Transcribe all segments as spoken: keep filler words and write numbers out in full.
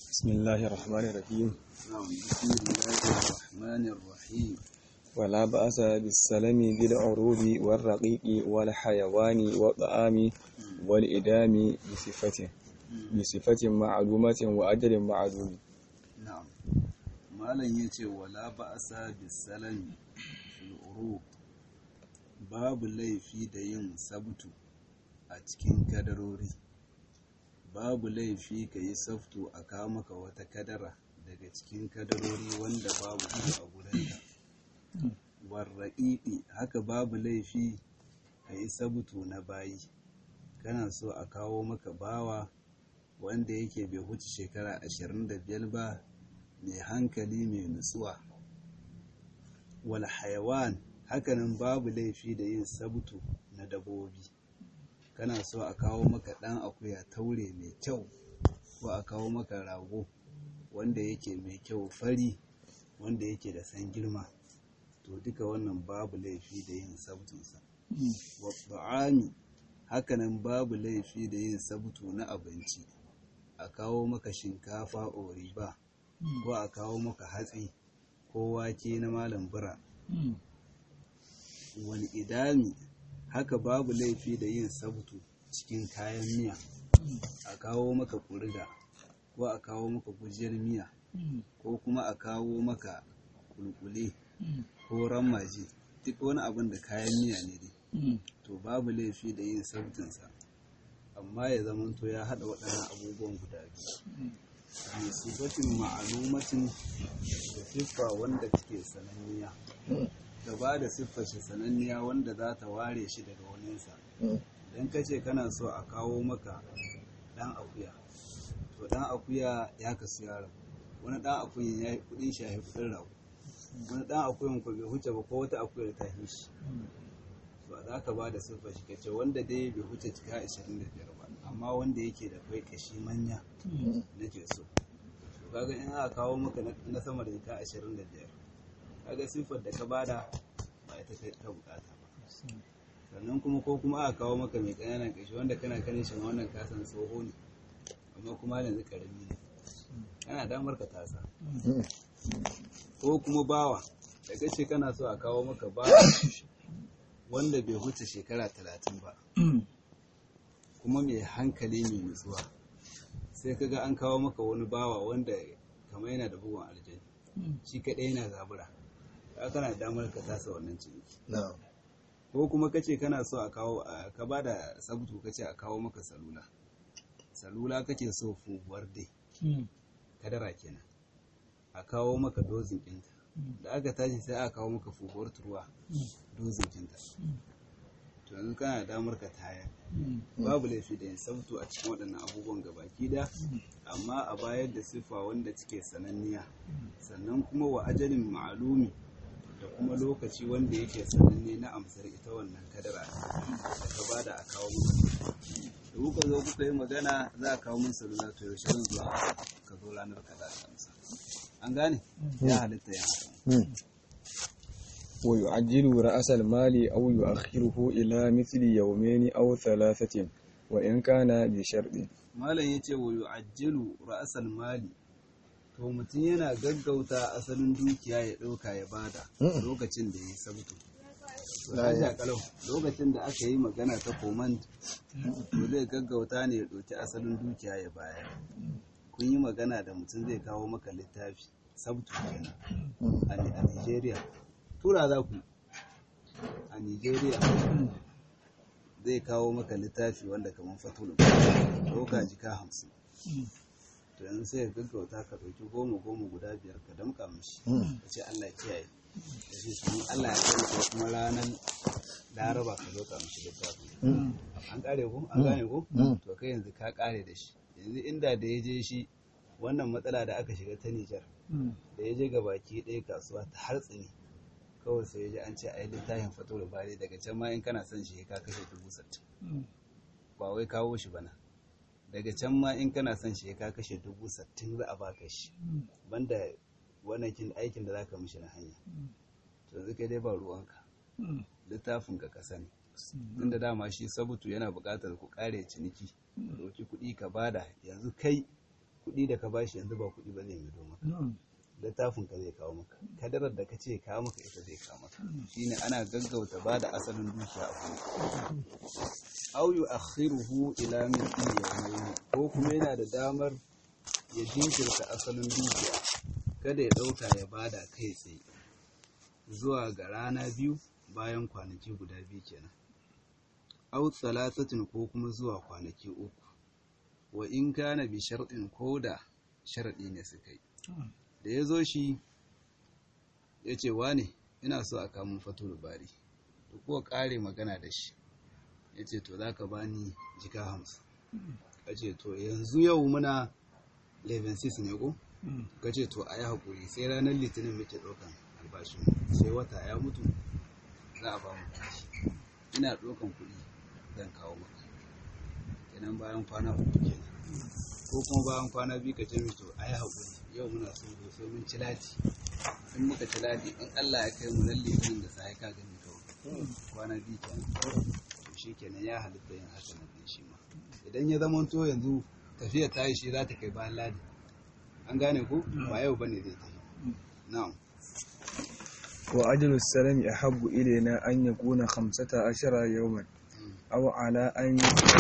بسم الله الرحمن الرحيم. نعم بسم الله الرحمن الرحيم. ولا بأس بالسلم بالعروض والرقيق والحيوان والطعام والإدام بصفة بصفة معلومة وأجل معلوم. نعم malam yace wala ba'asa bisalami fil urub, babu laifi da yin sabtu a cikin kadarori, babu laifi ka yi sabtu a kawo maka wata kadara daga cikin kadarori wanda babu su a gurinka. Warraƙiƙi haka babu laifi ka yi sabtu na bayi, kana so a kawo maka bawa wanda yake bai huce shekara ashirin da biyar ba, mai hankali mai nutsuwa. Wal hayawan hakanan babu laifi da yin sabtu na dabobi, kana so a kawo maka ɗan akuya taure mai kyau ko a kawo maka rago wanda yake mai kyau fari wanda yake da san girma, to duka wannan babu laifi da yin sabtunsa. Wa ta'ami hakanan babu laifi da yin sabtu na abinci, a kawo maka shinkafa oriba ko a kawo maka hatsi ko wake na malam bura. Wani idami haka babu laifi da yin sabtu cikin kayan miya, a kawo maka kuriga ko a kawo maka gujiyar miya ko kuma a kawo maka kulkule ko ramaji, duk wani abin da kayan miya ne dai, to babu laifi da yin sabtunsa, amma ya zamanto ya haɗa waɗannan abubuwan guda biyu. Bi sifatin ma'alumatin da siffa wanda take sananniya, da ba da siffar shi sananniya wanda za ta ware shi daga waninsa. Idan ka ce kana so a kawo maka ɗan akuya, to ɗan akuya ya kasu ya rabu, wani ɗan akuyan ya yi kuɗin shi ya yi kuɗin rabu, wani ɗan akuyan ko bai huce ba ko wata akuyar ta yi shi, to za ka ba da siffar shi ka ce wanda dai bai huce cika ashirin da biyar ba, amma wanda yake da kai kashi manya nake so. To kaga in aka kawo maka na sama da jika ashirin da biyar, kaga siffar da ka bada ba ita ta bukata ba. Sannan kuma ko kuma aka kawo maka mai ƙananan kashi wanda kana kanin shi wannan kasan tsoho ne amma kuma yanzu karami ne, kana damar ka tasa. Ko kuma bawa da kace kana so a kawo maka bawa wanda bai huce shekara talatin ba kuma mai hankali mai nutsuwa, sai kaga an kawo maka wani bawa wanda kamar yana da bugun aljani, shi kaɗai yana zabura, ka kana damar ka tasa wannan ciniki. Ko kuma kace kana so a kawo ka ba da sabtu kace a kawo maka salula, salula kake so fubuwar dai kadara kenan, a kawo maka dozin ɗinta, da aka tashi sai aka kawo maka fubuwar turwa dozin ɗinta, to yanzu kana damar ka taya, babu laifi da yin sabtu a cikin waɗannan abubuwan gabaki da, amma a bayar da siffa wanda cike sananniya, sannan kuma wa ajalin ma'alumi, da kuma lokaci wanda yake sananne na amsar ita wannan kadara da ka bada a kawo maka. Da kuka zo kuka yi magana za a kawo min salula, to yaushe zan zuwa ka zo ranar kaza da amsa. An gane? Ya halitta ya haka. ويعجل رأس المال أو يؤخره إلى مثل يومين أو ثلاثة وإن كان بشرط. Malam yace wa yu'ajjilu ra'sal mali, to mutum yana gaggauta asalin dukiya ya ɗauka ya bada lokacin da ya yi sabtu. To da kalau lokacin da aka yi magana ta command, to zai gaggauta ne ya ɗauki asalin dukiya ya bayar. Kun yi magana da mutum zai kawo maka littafi sabtu kenan a Nigeria, tura za ku a Nigeria zai kawo maka littafi wanda kamar fatul ɗauka jika hamsin, to yanzu sai ya gaggauta ka ɗauki goma goma guda biyar ka damƙa mishi ka ce Allah ya kiyaye, da shi sun Allah ya kai ko kuma ranar laraba ka zo ka mishi littafi. An ƙare ku an gane ku, to kai yanzu ka ƙare da shi. Yanzu inda da ya je shi wannan matsala da aka shiga ta Nijar, da ya je ga baki ɗaya kasuwa ta hartsini, kawai sai ya ji an ce a yi littafin fatul bari, daga can ma in kana son shi ka kashe dubu sittin, ba wai kawo shi bana, daga can ma in kana son shi ka kashe dubu sittin za a baka shi, banda wannan aikin da zaka mishi na hanya. To yanzu kai dai ba ruwanka, littafin ka ka sani, tunda dama shi sabutu yana buƙatar ku ƙare ciniki, ka ɗauki kuɗi ka bada, yanzu kai kuɗi da ka bashi yanzu ba kuɗi ba zai maido maka, littafin ka zai kawo maka, kadarar da ka ce kawo maka ita zai kawo maka. Shine ana gaggauta ba da asalin dukiya a kuma au yu akhiruhu ila mithli yawmayn, ko kuma yana da damar ya jinkirta asalin dukiya, kada ya ɗauka ya bada kai tsaye zuwa ga rana biyu bayan kwanaki guda biyu kenan, au thalathatin ko kuma zuwa kwanaki uku, wa in kana bi sharɗin ko da sharaɗi ne suka yi. Da ya zo shi ya ce wane ina so a kamun fatul bari, da kuwa ƙare magana da shi ya ce to za ka bani jika hamsin, ka ce to yanzu yau muna eleven six ne ko, ka ce to a yi haƙuri sai ranar litinin muke ɗaukan albashin, sai wata ya mutu za a ba mu kuɗi, ina ɗaukan kuɗi zan kawo maka kenan bayan kwana uku kenan, ko kuma bayan kwana biyu ka ce mai to a yi haƙuri yau muna so sai mun ci lati, in muka ci lati in Allah ya kai mu nan litinin da sai ka gani kawai kwana biyu kenan, to shi kenan ya halitta yin haka nan din shi ma. Idan ya zama to yanzu tafiya ta yi shi za ta kai bayan ladi, an gane ku ba yau bane zai tafi. Na'am. wa ajlu salami ahabbu ilayna an yakuna khamsata ashara yawman aw ala an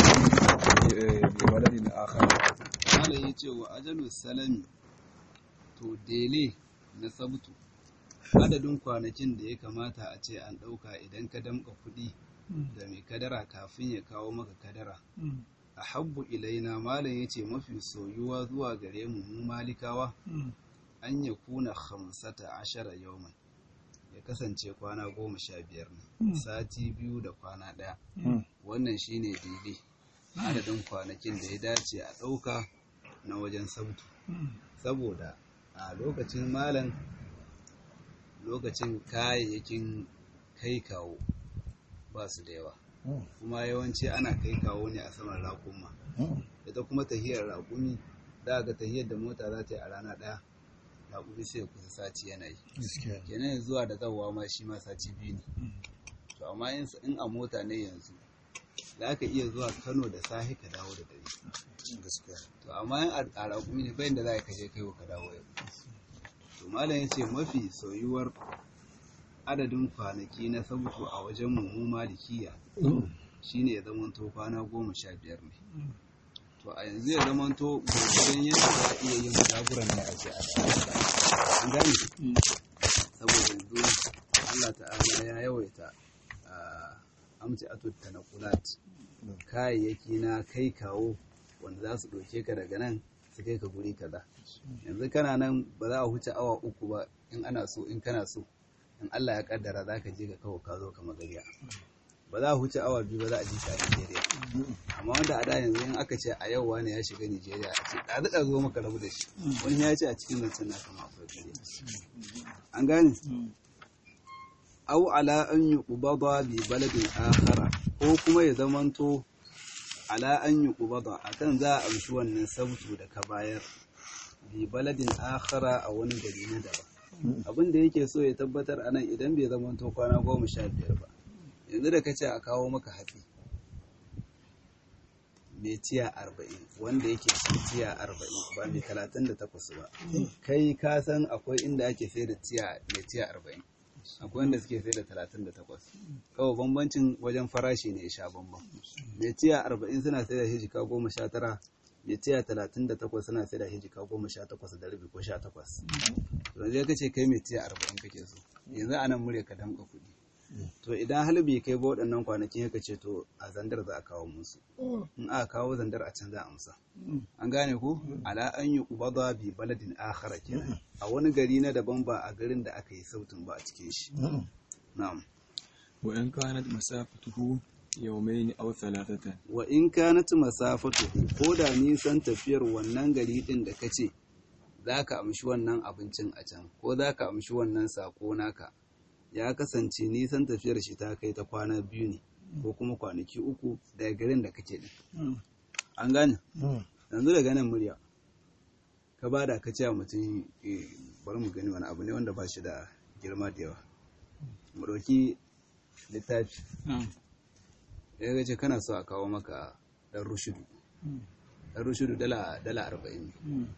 bi waladin akhar. Allah ya ce wa ajalu salami, to dele na sabtu, adadin kwanakin da ya kamata a ce an ɗauka idan ka damƙa kuɗi da mai kadara kafin ya kawo maka kadara, a habbu ilaina malam ya ce mafi soyuwa zuwa gare mu mu malikawa, an ya kuna hamsata ashara yawman, ya kasance kwana goma sha biyar ne, sati biyu da kwana ɗaya. Wannan shine daidai adadin kwanakin da ya dace a ɗauka na wajen sabtu, saboda a lokacin malam lokacin kayayyakin kai kawo ba su da yawa, kuma yawanci ana kai kawo ne a saman raƙuma, ita kuma tahiyar raƙumi za ga tahiyar da mota za ta yi a rana ɗaya, raƙumi sai kusa sati yana yi, kenan zuwa da zawowa ma shi ma sati biyu ne. To amma in a mota ne yanzu za ka iya zuwa Kano da sahi ka dawo da dare, to amma in a raƙumi ne bayan da za ka je kai ka dawo yau. To malam ya ce mafi soyuwar adadin kwanaki na sabtu a wajen mu malikiya shine ya zamanto kwana goma sha biyar ne. To a yanzu ya zamanto gurgurin yadda za a iya yin jagoran da ake a an gani, saboda yanzu Allah ta'ala ya yawaita amci atut tanaqulat, kayayyaki na kai kawo wanda za su ɗauke ka daga nan su kai ka guri kaza. Yanzu kana nan ba za a huce awa uku ba in ana so, in kana so in Allah ya kaddara za ka je ka kawo ka zo ka magariya, ba za a huce awa biyu ba za a ji ka Nigeria. Amma wanda a da yanzu in aka ce a yau wani ya shiga Nigeria a ce da daɗa zo maka rabu da shi, wani ya ce a cikin nan na kama akwai kare, an gane. Au ala an yi ƙubaba bi baladin akhara, ko kuma ya zamanto ala an yi ƙubaba akan za a amshi wannan sabtu da ka bayar bi baladin akhara a wani gari na daban. Abin da yake so ya tabbatar anan idan bai zamanto kwana goma sha biyar ba, yanzu da ka ce a kawo maka hatsi mai tiya arba'in wanda yake shi tiya arba'in ba mai talatin da takwas ba, kai ka san akwai inda ake sai da tiya mai tiya arba'in, akwai wanda suke sai da talatin da takwas, kawai bambancin wajen farashi ne ya sha bambam. Mai tiya arba'in suna sai da hijika goma sha tara, mai tiya talatin da takwas suna sai da hijika goma sha takwas da rabi ko sha takwas. Yanzu ya kace kai mai tiya arba'in kake so, yanzu a nan murya ka damƙa kuɗi. To idan hal bai kai ba waɗannan kwanakin ya ce to a zandar za a kawo musu, in aka kawo zandar a can za a amsa, an gane ku ala an yi ubada bi baladin akhara kenan, a wani gari na daban ba a garin da aka yi sautin ba a cikin shi. Na'am. wa in kanat masafatuhu yawmayn aw thalathatan, wa in kanat masafatuhu, ko da nisan tafiyar wannan gari din da kace zaka amshi wannan abincin a can, ko zaka amshi wannan sako naka ya kasance nisan tafiyar shi ta kai ta kwana biyu ne ko kuma kwanaki uku daga garin da kake din, an gane. Yanzu daga nan murya ka bada ka ce a mutum bari mu gani wani abu ne wanda ba shi da girma da yawa, mu ɗauki littafi ya ce kana so a kawo maka ɗan rushudu ɗan rushudu dala dala arba'in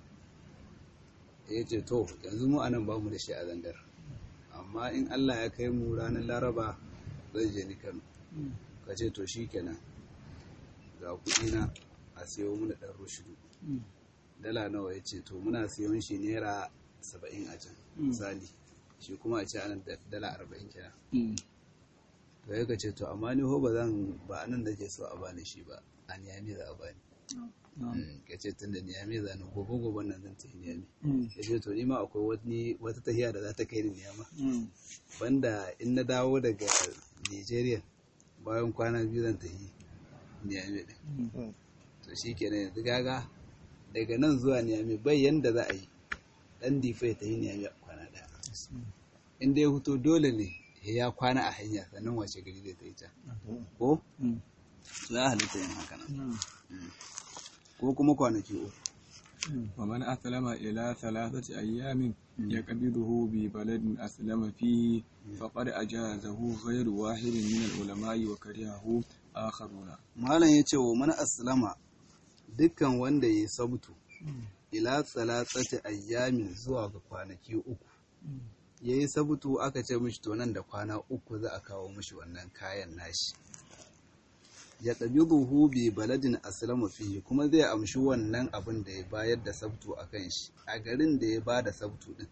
ya ce to yanzu mu anan ba mu da shi a zandar amma in Allah ya kai mu ranar laraba zai je ni Kano ka ce to shi kenan ga kuɗi na a siyo mana ɗan rushudu dala nawa ya ce to muna siyon shi naira saba'in a can misali shi kuma a ce anan dala arba'in kenan to ya ce to amma ni ho ba zan ba anan da ke so a bani shi ba a niyami za a bani ka ce tun da niyami za ni gobe gobe nan zan tafi niyami ya ce to ni ma akwai wani wata tafiya da za ta kai ni niyama banda in na dawo daga Nigeria bayan kwana biyu zan tafi niyami din to shi kenan yanzu gaga daga nan zuwa niyami bai yanda za a yi dan difa ya tafi niyami a kwana daya in dai huto dole ne ya kwana a hanya sannan wace gari zai ta yi ta ko ya halitta yin haka nan ko kuma kwanaki uku ومن أسلم إلى ثلاثة أيام يقبضه ببلد أسلم فيه فقد أجازه غير واحد من العلماء وكرهه آخرون. malam yace wa man aslama dukkan wanda ya sabtu ila thalathati ayyamin zuwa ga kwanaki uku yayi sabtu aka ce mishi to nan da kwana uku za a kawo mishi wannan kayan nashi ya tabiduhu bi baladin aslama fihi kuma zai amshi wannan abin da ya bayar da sabtu akan shi a garin da ya bada sabtu din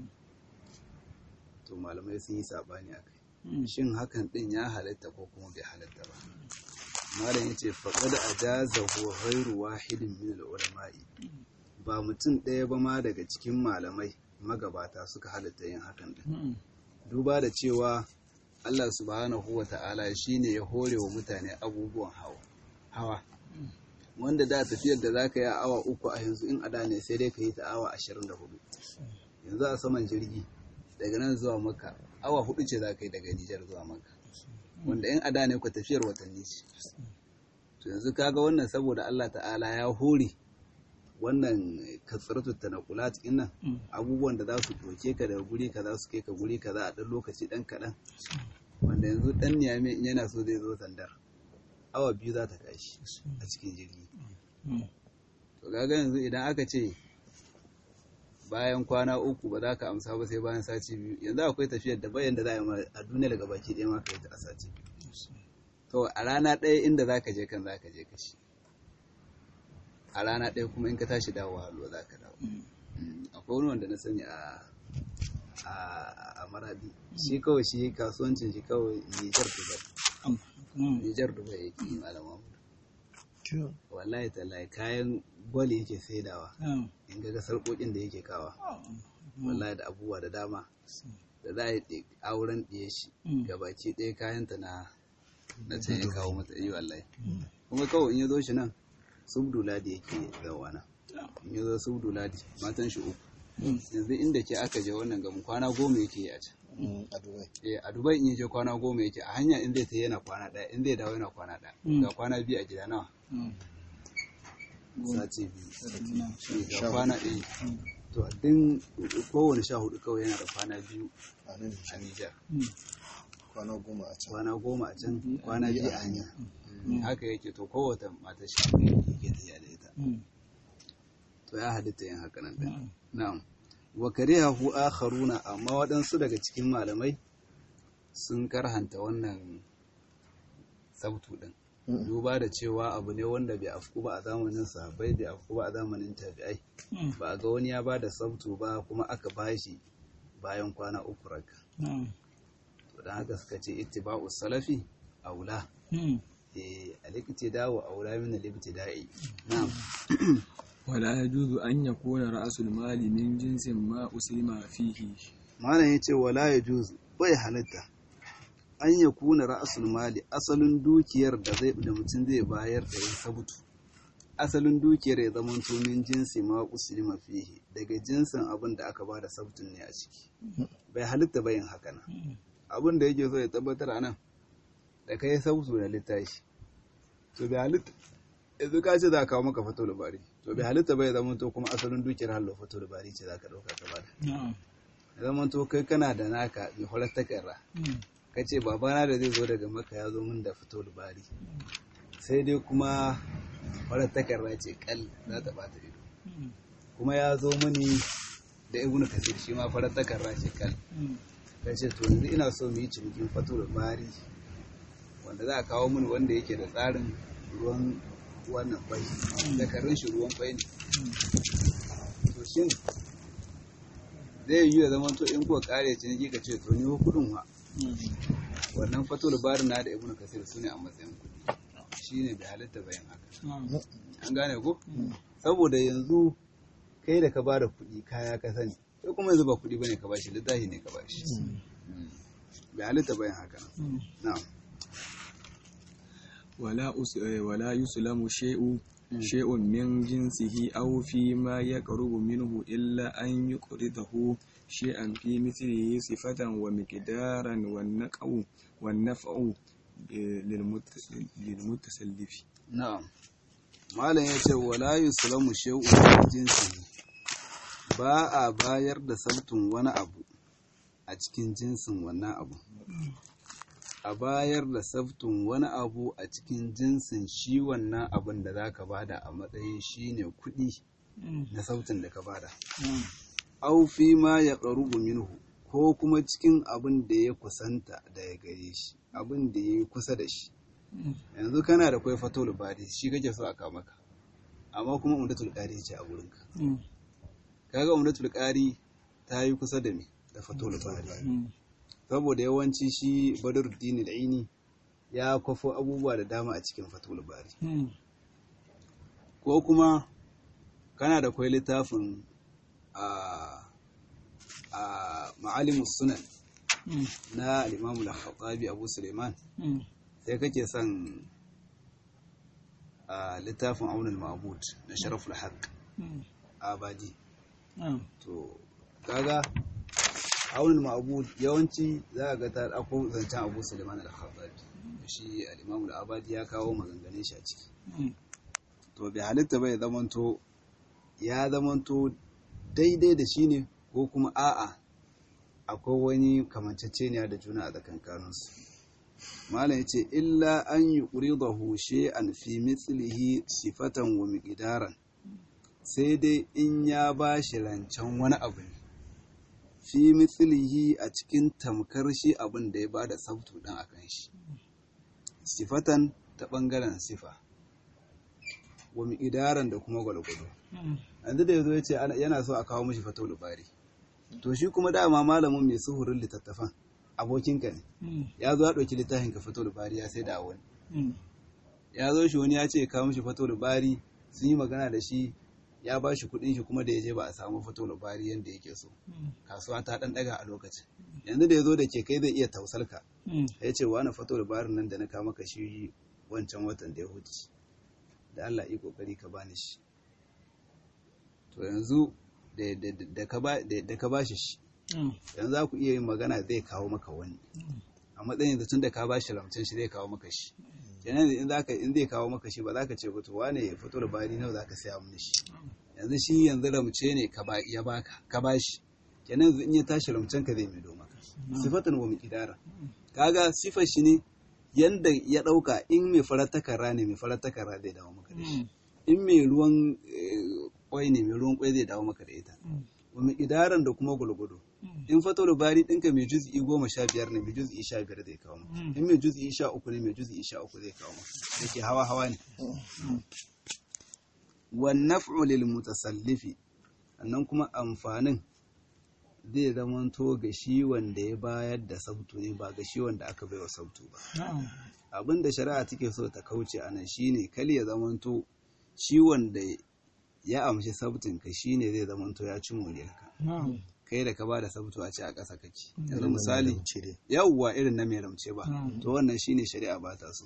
to malamai sun yi sabani akai shin hakan din ya halatta ko kuma bai halatta ba malam yace faqad ajazahu ghairu wahidin min al-ulama'i ba mutum ɗaya ba ma daga cikin malamai magabata suka halatta yin hakan din duba da cewa Allah subhanahu wa ta'ala shi ne ya hore wa mutane abubuwan hawa hawa wanda da tafiyar da za ka yi a awa uku a yanzu in ada ne sai dai ka yi ta awa ashirin da hudu yanzu a saman jirgi daga nan zuwa maka awa hudu ce za ka yi daga Nijar zuwa maka wanda in ada ne ku tafiyar watanni ce to yanzu kaga wannan saboda Allah ta'ala ya hore wannan katsaratu tanakulat innan abubuwan da za su doke ka daga guri ka za su kai ka guri ka za a ɗan lokaci ɗan kaɗan wanda yanzu ɗan niyame in yana so zai zo zandar awa biyu za ta kashi a cikin jirgi to kaga yanzu idan aka ce bayan kwana uku ba za ka amsa ba sai bayan sati biyu yanzu akwai tafiyar da bayan da za a yi a duniya daga baki ɗaya ma ka yi ta a sati biyu to a rana ɗaya inda za ka je kan za ka je kashi a rana ɗaya kuma in ka tashi dawowa halwa za ka dawo akwai wani wanda na sani a a maradi shi kawai shi kasuwancin shi kawai Nijar Dubai Nijar Dubai yake yi malama wallahi tallahi kayan gwal yake saidawa in ga sarƙoƙin da yake kawa wallahi da abubuwa da dama da za a yi auren ɗiye shi gabaki ɗaya kayanta na na can ya kawo mata yi wallahi kuma kawai in ya zo shi nan subdu ladi yake zawana in ya zo subdu ladi matan shi uku yanzu inda ke aka je wannan gamin kwana goma yake yi a can a Dubai eh a Dubai in ya je kwana goma yake a hanya in zai ta yana kwana ɗaya in zai dawo yana kwana ɗaya ga kwana biyu a gida nawa sati biyu ga kwana ɗaya to a din kowane sha hudu kawai yana da kwana biyu a nan a Nijar kwana goma a can kwana goma a can kwana biyu a hanya haka yake to kowace mata shi yake tafiya da ita to ya halitta yin haka nan din na'am wa karihahu akharuna amma waɗansu daga cikin malamai sun karhanta wannan sautu din duba da cewa abu ne wanda bai afku ba a zamanin sahabbai bai afku ba a zamanin tabi'ai ba a ga wani ya ba da sautu ba kuma aka bashi bayan kwana uku raka to dan haka suka ce ittiba'u salafi aula eh al-iqtida'u aula min al-ibtida'i na'am ولا يجوز أن يكون رأس المال من جنس ما أسلم فيه malam yace wala yajuz bai halatta an yakuna ra'sul mali asalin dukiyar da zai da mutum zai bayar da yin sabutu asalin dukiyar ya zama to min jinsi ma uslima fihi daga jinsin abin da aka bada sabtun ne a ciki bai halitta bayin haka nan abin da yake so ya tabbatar anan da kai sabutu da littafi to bai halitta yanzu ka ce za ka kawo maka fato labari to bai halitta bai zama to kuma asalin dukiyar hallo fato labari ce za ka ɗauka ka bada ya zama to kai kana da naka mai horar takarra ka ce babana da zai zo daga maka ya zo min da fato labari sai dai kuma farar takarda ce kal za ta bata ido. Kuma ya zo mini da ibnu kasir shi ma farar takarda ce kal. Kai ce to yanzu ina so mu yi cinikin fatul bari wanda za a kawo mini wanda yake da tsarin ruwan wannan kwai takarrun shi ruwan kwai ne. To shin zai yi ya zama to in kuwa kare ciniki ka ce to ni kudin wa wannan fatul bari na da ibnu kasir su ne a matsayin kudi shine da halitta bayan haka. An gane ko? Saboda yanzu kai da ka ba da kuɗi kaya ka sani sai kuma yanzu ba kuɗi bane ka bashi littafi ne ka bashi bai halitta bayan haka na'am. wala us wala yuslamu shay'u shay'un min jinsihi aw fi ma yaqrubu minhu illa an yuqridahu shay'an fi mithlihi sifatan wa miqdaran wan naqu wan naf'u lil mutasallifi. Na'am. Malam yace wala yuslamu shay'un min jinsihi, ba a bayar da sabtun wani abu a cikin jinsin wannan abu. A bayar da sabtun wani abu a cikin jinsin shi wannan abin da za ka bada a matsayin shi ne kuɗi na sabtun da ka bada. Au fi ma ya ƙarubu minhu, ko kuma cikin abin da ya kusanta da ya gare shi, abin da ya yi kusa da shi. Yanzu kana da kwai fatul bari shi kake so a maka, amma kuma umdatul qari ce a wurinka. Kaga umdatul qari ta yi kusa da me da fatul bari, saboda yawanci shi Badruddin al-Aini ya kwafo abubuwa da dama a cikin fatul bari. Ko kuma kana da kwai littafin a a ma'alimus sunan na al-Imam al-Khattabi Abu Sulaiman, sai kake son a littafin Aun al-Ma'bud na Sharaful Haqq Abadi. To kaga Aun al-Ma'bud yawanci za ga ta dauko zancen Abu Sulaiman al-Khattabi, shi al-Imam al-Abadi ya kawo maganganun shi a ciki. To bai halitta bai zamanto ya zamanto daidai da shi ne ko kuma a'a akwai wani kamanceceniya da juna a tsakankaninsu. Malam yace illa an yuqridahu shay'an fi mithlihi sifatan wa miqdaran, sai dai in ya bashi rancen wani abu ne fi mithlihi a cikin tamkar shi abin da ya bada sabtu dan akan shi, sifatan ta bangaren sifa wa miqdaran da kuma gwalgwado. Yanzu da yazo yace yana so a kawo mishi fatul bari, to shi kuma dama malamin mai suhurin littattafan abokinka ne, ya zo ya ɗauki littafin ka fatul bari ya sai da wani, ya zo shi wani ya ce kawo mishi fatul bari, sun yi magana da shi ya ba shi kuɗin shi, kuma da ya je ba a samu fatul bari yadda yake so, kasuwa ta ɗan ɗaga a lokacin. Yanzu da ya zo da ke kai zai iya tausalka, ya ce wani fatul barin nan da na kama ka shi wancan watan da ya huce, da Allah yi kokari ka bani shi. To yanzu da ka ba shi shi, yanzu za ku iya yin magana zai kawo maka wani, a matsayin da tun da ka ba shi ramcin shi zai kawo maka shi. Kenan in zai kawo maka shi ba za ka ce ba to wane ya fito da bari nawa za ka saya mini shi. Yanzu shi yanzu ramce ne ya baka ka ba shi, kenan in ya tashi ramcen ka zai maido maka. Sifatan wa miqdara, kaga sifar shi ne yanda ya dauka, in mai farar takarra ne mai farar takarra zai dawo maka da shi, in mai ruwan kwai ne mai ruwan kwai zai dawo maka da ita. Wa miqdaran da kuma gulgudu, in fatul bari ɗinka mai juz'i goma sha biyar ne mai juz'i sha biyar zai kawo maka, in mai juz'i sha uku ne mai juz'i sha uku zai kawo maka, yake hawa hawa ne. Wan naf'u lil mutasallifi, sannan kuma amfanin zai zamanto ga shi wanda ya bayar da sabtu ne, ba ga shi wanda aka baiwa sabtu ba. Abin da shari'a take so ta kauce a nan shine kal ya zamanto shi wanda ya amshi sabtin ka shine zai zamanto ya ci moriyarka, kai da ka ba da sabtu a ce a ƙasa kake. Yanzu misali yawwa irin na mai ramce ba, to wannan shine shari'a ba ta so.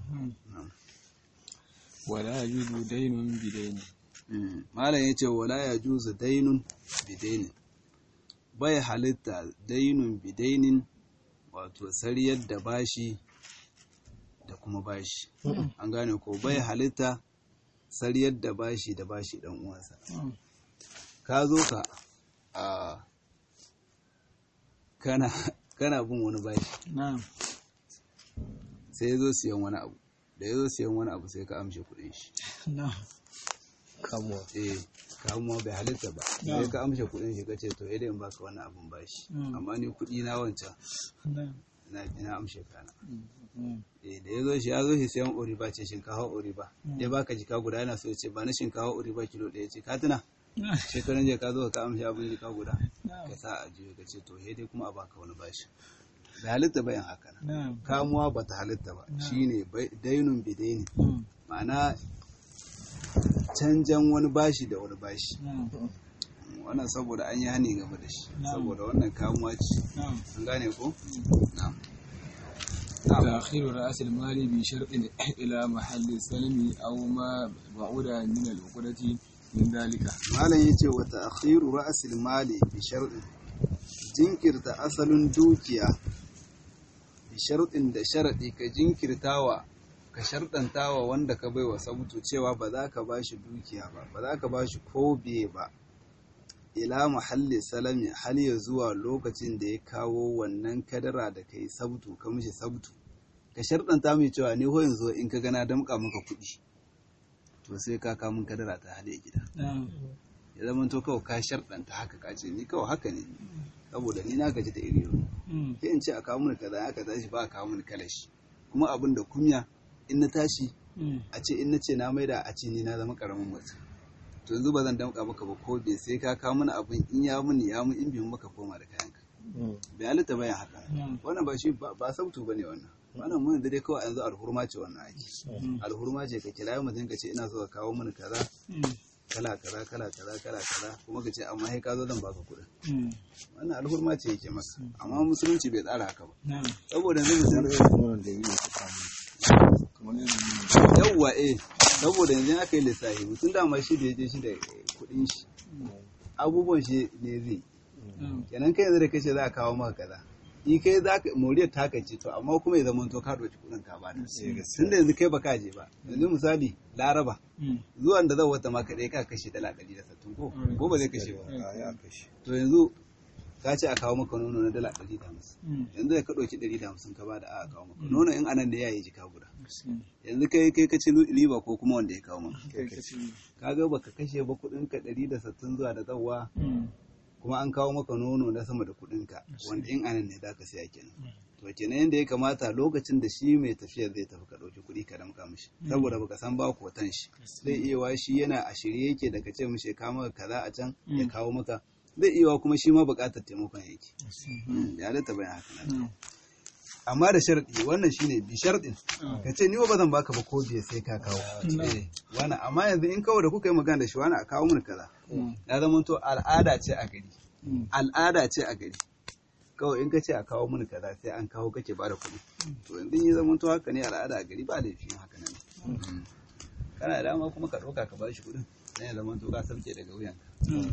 wala yajuzu daynun bidayn. Malam yace wala yajuzu daynun bidayn, bai halitta daynun bidainin, wato sariyar da bashi da kuma bashi. An gane ko? Bai halitta sariyar da bashi da bashi dan uwansa. Ka zo ka a kana kana bin wani bashi, sai ya zo siyan wani abu, da ya zo siyan wani abu sai ka amshe kuɗin shi, kamuwa eh kamuwa bai halitta ba sai ka amshe kuɗin shi kace to idan in baka wannan abun bashi amma ni kuɗi na wancan na ina amshe kana eh da yazo shi yazo shi sayan oriba ce shinkafa oriba ya baka jika guda yana so ya ce ba na shinkafa oriba kilo ɗaya ce ka tuna shekaran je ka zo ka amshe abin jika guda ka sa a jiyo ka ce to he dai kuma a baka wani bashi bai halitta bayan haka nan kamuwa bata halitta ba shine dainun bidaini ma'ana canjan wani bashi da wani bashi wannan saboda an yi hani game da shi saboda wannan kamuwa ce an gane ko na'am تأخير رأس المال بشرط إلى محل السلم أو ما بعد من العقدة من ذلك. malam yace wa ta'khiru ra's al-mal bi shartin jinkirta asalin dukiya bi shartin da sharadi ka jinkirtawa ka sharɗantawa wanda ka baiwa sabutu cewa ba za ka bashi dukiya ba ba za ka bashi ko biye ba ila mahalli salami hal ya zuwa lokacin da ya kawo wannan kadara da kai sabutu ka mishi sabutu ka sharɗanta mai cewa ne ho yanzu in ka gana damƙa maka kuɗi to sai ka kawo min kadara ta hade gida ya zama to kawai ka sharɗanta haka ka ce ni kawai haka ne saboda ni na gaji da iri yau sai in ce a kawo mini kaza aka tashi ba a kawo mini kalashi kuma abin da kunya in na tashi a ce in na ce na maida a ce ni na zama karamin mutum to yanzu ba zan damƙa maka ba ko bai sai ka kawo mana abin in ya muni ya mun in bi maka koma da kayanka bai halitta bayan haka wannan ba shi ba sabtu bane wannan wannan mun da dai kawai yanzu alhurma ce wannan ake alhurma ce ka kira mutum ka ce ina so ka kawo mini kaza kala kaza kala kaza kala kaza kuma ka ce amma sai ka zo zan baka kuɗin wannan alhurma ce yake maka amma musulunci bai tsara haka ba saboda yanzu mutum yawwa eh saboda yanzu aka yi lissafi mutum dama shi da ya je shi da kuɗin shi abubuwan shi ne zai kenan kai yanzu da kace za a kawo maka kaza in kai za ka moriyar taka ce to amma kuma ya zama to ka ɗauki kuɗin ka ba da tun da yanzu kai baka je ba yanzu misali laraba zuwan da zan wata maka ɗaya ka kashe dala ɗari da sattin ko ko ba zai kashe ba to yanzu ka ce a kawo maka nono na dala ɗari da hamsin yanzu da ka ɗauki ɗari da hamsin ka ba da a kawo maka nono in anan da ya yi jika guda yanzu kai kai ka ci riba ko kuma wanda ya kawo maka ka ga baka kashe ba kuɗin ka ɗari da sittin zuwa da tsawa kuma an kawo maka nono na sama da kuɗin ka wanda in anan ne za ka siya kenan to kenan yanda ya kamata lokacin da shi mai tafiyar zai tafi ka ɗauki kuɗi ka damka mishi saboda baka san ba kotan shi zai iya wa shi yana a shirye yake da ka ce mishi ya kawo maka kaza a can ya kawo maka zai iya kuma shi ma buƙatar taimakon yake ya halitta bayan haka nan amma da sharɗi wannan shine bi sharɗin ka ce ni ba zan baka ba ko biye sai ka kawo wani amma yanzu in kawai da kuka yi magana da shi wani a kawo mun kaza ya zama to al'ada ce a gari al'ada ce a gari kawai in ka ce a kawo mun kaza sai an kawo kake ba da kuɗi to yanzu ya zama to haka ne al'ada a gari ba laifin haka nan kana da dama kuma ka ɗauka ka ba shi kuɗin sai ya zama to ka sauke daga wuyanka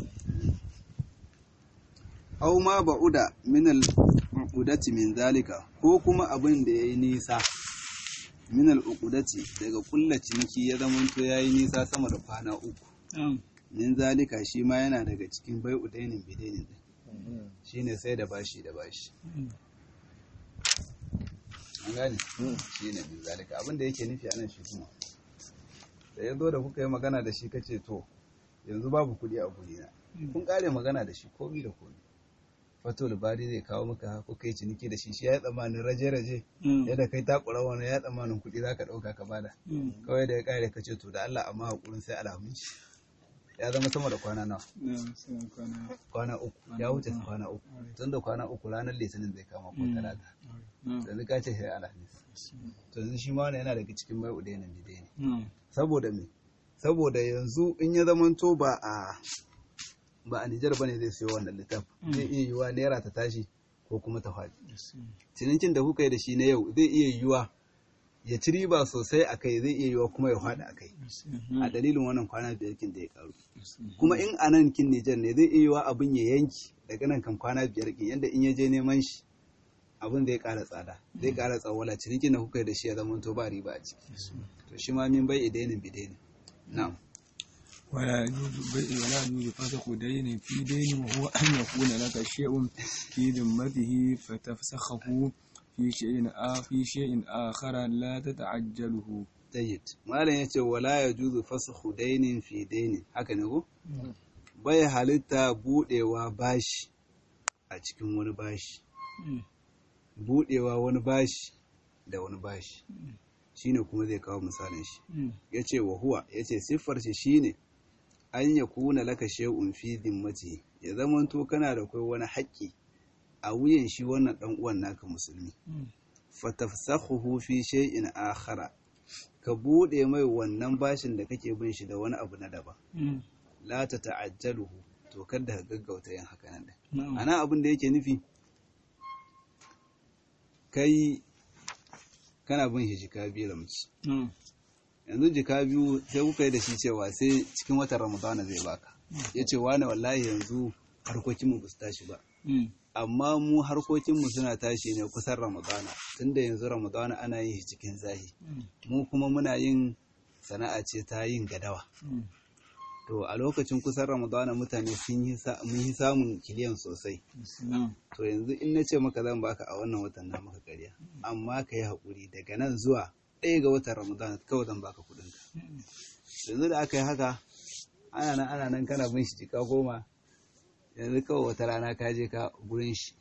aw ma ba'uda min al-uqudati min zalika ko kuma abin da yayi nisa min al-uqudati daga kullu ciniki ya zamanto yayi nisa sama da kwana uku min zalika shi ma yana daga cikin bai'u dainin bidainin din shine sai da bashi da bashi an gane shine min zalika abin da yake nufi anan shi kuma da yazo da kuka yi magana da shi kace to yanzu babu kudi a gurina kun kare magana da shi komai da komai fato labari zai kawo maka ko kai ciniki da shi shi ya tsammanin raje-raje yadda kai takura wani ya tsammanin kuɗi za ka ɗauka ka bada kawai da ya ƙare ka ce to da Allah amma haƙurin sai alhamis ya zama sama da kwana nawa kwana uku ya wuce kwana uku tun da kwana uku ranar litinin zai kama ko talata yanzu ka ce sai alhamis to yanzu shi ma wani yana daga cikin mai udainin bidai ne saboda me saboda yanzu in ya zamanto ba a ba a Nijar bane zai sayo wannan littafin zai iya yiwuwa naira ta tashi ko kuma ta faɗi cinikin da kuka yi da shi na yau zai iya yiwuwa ya ci riba sosai a kai zai iya yiwuwa kuma ya faɗi a kai a dalilin wannan kwana biyar kin da ya karu kuma in a nan kin Nijar ne zai iya yiwuwa abin ya yanki daga nan kan kwana biyar kin yanda in ya je neman shi abin zai ƙara tsada zai ƙara tsawala cinikin da kuka yi da shi ya zama to ba riba a ciki to shi ma min bai idainin bidainin na'am ولا يجوز بيع ولا يجوز فسخ دين في دين وهو أن يكون لك شيء في ذمته فتفسخه في شيء آخر في شيء آخر لا تتعجله jayyid malam yace wala yajuzu fasakhu dainin fi dainin haka ne ko bai halitta budewa bashi a cikin wani bashi budewa wani bashi da wani bashi shine kuma zai kawo misalin shi yace wa huwa yace siffar shi shine an yakuna laka shay'un fi dhimmati ya zamanto kana da kai wani haƙƙi a wuyan shi wannan dan uwan naka musulmi fatafsakhuhu fi shay'in akhara ka bude mai wannan bashin da kake bin shi da wani abu na daban la ta ta'ajjaluhu to kada ka gaggauta yin haka nan din ana abin da yake nufi kai kana bin shi jika biyu ramci yanzu jika biyu sai kuka yi da shi cewa sai cikin watan ramadana zai baka yace wani wallahi yanzu harkokin mu ba su tashi ba amma mu harkokinmu suna tashi ne kusan ramadana tunda yanzu ramadana ana yin shi cikin zahi mu kuma muna yin sana'a ce ta yin gadawa to a lokacin kusan ramadana mutane sun yi samun kiliyan sosai to yanzu in na ce maka zan baka a wannan watan na maka ƙarya amma ka yi haƙuri daga nan zuwa ɗaya ga watan ramadana kawai zan baka kuɗinka yanzu da aka yi haka ana nan ana nan kana bin shi jika goma yanzu kawai wata rana ka je ka gurin shi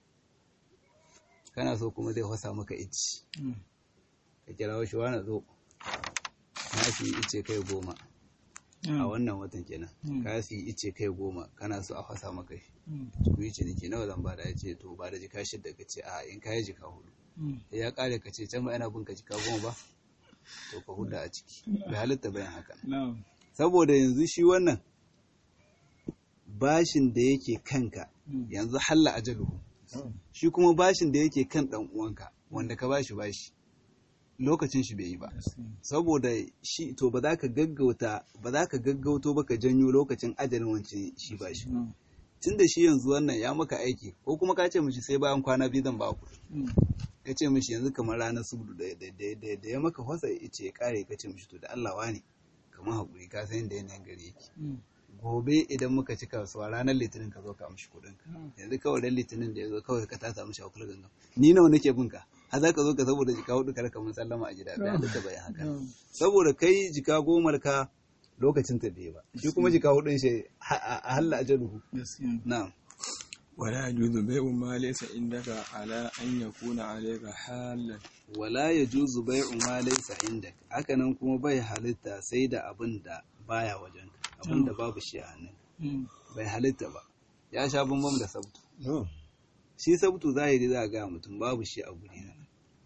kana so kuma zai hwasa maka ici ka kira shi wani zo na fi ice kai goma a wannan watan kenan ka fi ice kai goma kana so a hwasa maka shi ku yi ciniki nawa zan bada ya ce to ba da jika shidda ka ce a in ka yi jika hudu ya kare ka ce can ba yana bin ka jika goma ba to ka huda a ciki bai halitta bayan haka saboda yanzu shi wannan bashin da yake kanka yanzu halla ajaluhu shi kuma bashin da yake kan dan uwanka wanda ka bashi bashi lokacin shi bai yi ba saboda shi to ba za ka gaggauta ba za ka gaggauto ba ka janyo lokacin ajalin wancan shi bashi tunda shi yanzu wannan ya maka aiki ko kuma ka ce mishi sai bayan kwana biyu zan ba ku ka ce mishi yanzu kamar ranar subdu da da ya maka hwasa ice ya kare ka ce mishi to da Allah wane kamar hakuri ka san yadda yanayin gari yake gobe idan muka ci kasuwa ranar litinin ka zo ka amshi kudin ka yanzu kawai dan litinin da ya zo kawai ka tasa mishi a kula gangan ni nawa nake bin ka har za ka zo ka saboda jika hudu kar ka mun sallama a gida bayan da bayan haka saboda kai jika gomar ka lokacin ta bai ba shi kuma jika hudun shi a halla ajaluhu na'am ولا يجوز بيع ما ليس عندك على أن يكون عليك حالا ولا يجوز بيع ما ليس عندك hakanan kuma bai halitta sai da abin da baya wajenka abin da babu shi a hannunka bai halitta ba ya sha bambam da sabtu shi sabtu zahiri za a ga mutum babu shi a guri na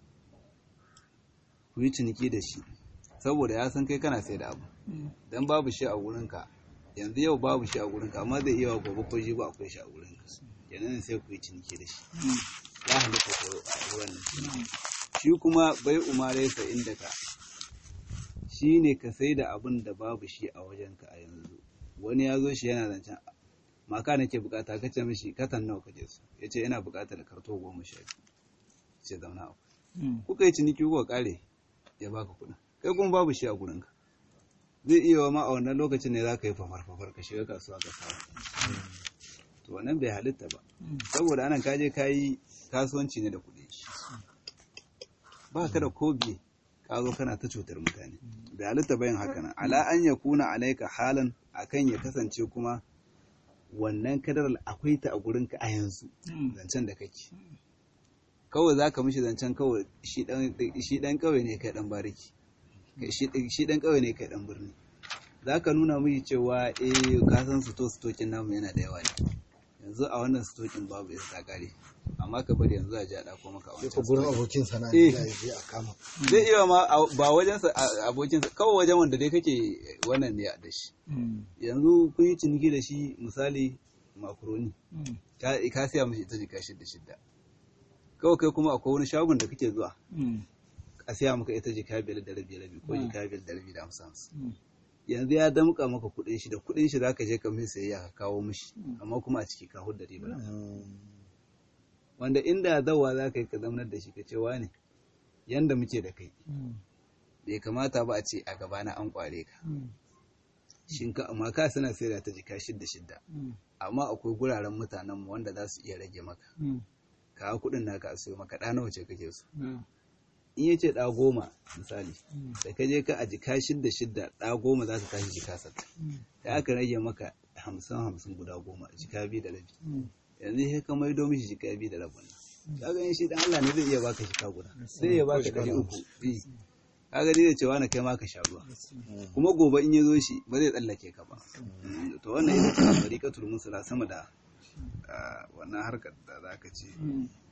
ku yi ciniki da shi saboda ya san kai kana sai da abu dan babu shi a wurinka yanzu yau babu shi a wurinka amma zai iya wa gobe ko ji ba akwai shi a wurinka kenan sai ku yi ciniki da shi ya halitta ko a wannan shi kuma bai umare sa inda ka shi ne ka sai da abin da babu shi a wajenka a yanzu wani ya zo shi yana zancen maka nake bukata ka ce mishi katan nawa kaje su ya ce yana bukatar karto goma sha biyu ce zauna a kuka yi ciniki kuka kare ya baka kuɗin kai kuma babu shi a gurinka zai iya ma a wannan lokacin ne za ka yi fafar-fafar ka shiga kasuwa ka samu to wannan bai halitta ba saboda anan kaje ka yi kasuwanci ne da kuɗi ba ka da kobi ka zo kana ta cutar mutane bai halitta bayan haka nan ala an ya kuna alaika halan akan ya kasance kuma wannan kadarar akwai ta a gurinka a yanzu zancen da kake kawai za ka mishi zancen kawai shi dan kawai ne kai dan bariki shi dan kawai ne kai dan birni za ka nuna mishi cewa eh ka san sito sitokin namu yana da yawa ne yanzu a wannan sitokin babu isa ta kare amma ka bari yanzu a ji a ɗako maka wancan ko gurin abokin sana'a ne zai a kama zai iya ma ba wajen abokin kawai wajen wanda dai kake wannan ne da shi yanzu kun yi ciniki da shi misali makaroni ka siya mishi ita jika shidda shidda kawai kai kuma akwai wani shagon da kake zuwa a siya maka ita jika biyar da rabi rabi ko jika biyar da rabi da hamsin hamsin yanzu ya damƙa maka kuɗin shi da kuɗin shi zaka je ka mai sayayya ka kawo mishi amma kuma a ciki ka hudda riba wanda inda zawa za ka yi ka zaunar da shi ka ce ne yanda muke da kai bai kamata ba a ce a gabana an kware ka shinka amma ka sana sai da ta jika shidda shidda amma akwai guraren mutanen mu wanda za su iya rage maka ka kuɗin naka a sayo maka ɗana wace kake so in ya ce ɗa goma misali da ka je ka a jika shidda shidda ɗa goma za ka tashi jika sata da aka rage maka hamsin hamsin guda goma jika biyu da rabi yanzu sai ka maido mishi jika biyu da rabin ka ga shi dan Allah ne zai iya baka jika guda zai iya baka ɗari uku ka ga da cewa na kai ma ka sha ruwa kuma gobe in ya zo shi ba zai tsallake ka ba to wannan ita ce tariqatul musula sama da wannan harkar da zaka ce